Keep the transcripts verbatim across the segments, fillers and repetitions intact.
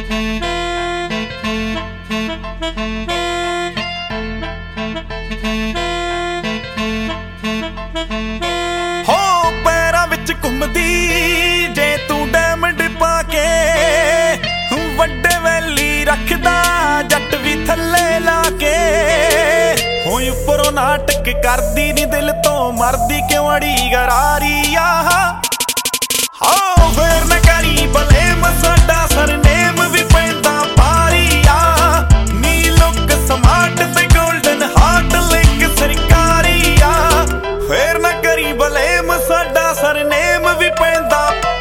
जे तू डायमंड पाके वड्डे वैली रखदा जट भी थल्ले लाके होई उपरों नाटक करदी नी दिल तो मरदी क्यों अड़ी गरारी आहा हाँ फिर न करी बलेम साडा सरनेम भी पैंदा पारी आ नी लुक स्मार्ट ते गोल्डन हार्ट लिंक सरकारी आ फिर न करी बलेम साडा सरनेम भी पैंदा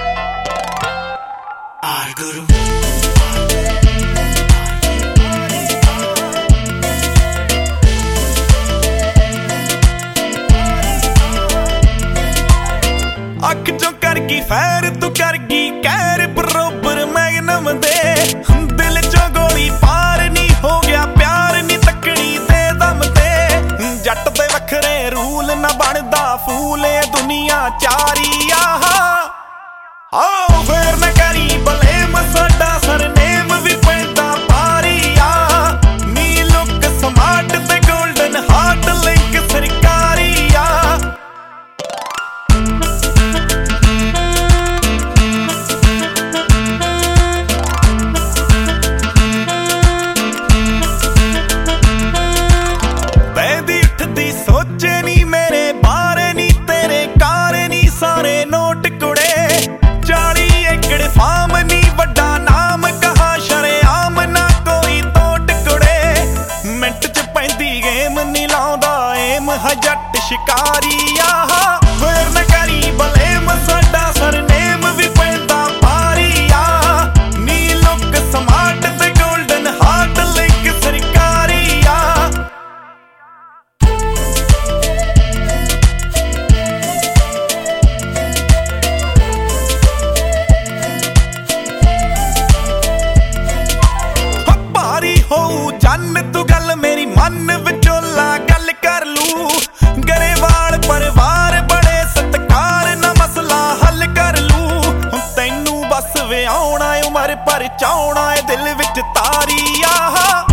अख जो कर गई फैर तू कर गई कैर बरोबर मैगनम दे दिल चो गोली पार नी हो गया प्यार नी तकड़ी दे दम ते जट दे वखरे रूल ना बनदा फूले दुनिया चारी आहा आओ फिर न करी बलेम साडा सरनेम भी पैंदा पारी आ नी लुक स्मार्ट ते गोल्डन हार्ट लिंक सरकारी आ बैदी उठदी सोचे नी मेरे बारे नी तेरे कार नी सारे नोट कुड़े चाली एकड़ फार्म नी वड्डा नाम कहा शरेआम ना कोई तोट कुड़े मिंट च पैंदी गेम नी लाउंदा एम है जट शिकारी आहा फिर न करी बलेम साडा सरनेम भी पैंदा पारी आ नी लुक स्मार्ट ते गोल्डन हार्ट लिंक सरकारी आ जन तू गल मेरी मन विचोला गल कर लू गरेवाल परिवार बड़े सत्कार ना मसला हल कर लू तैनू बस वे आउणा उमर पर चाउणा दिल विच तारी आहा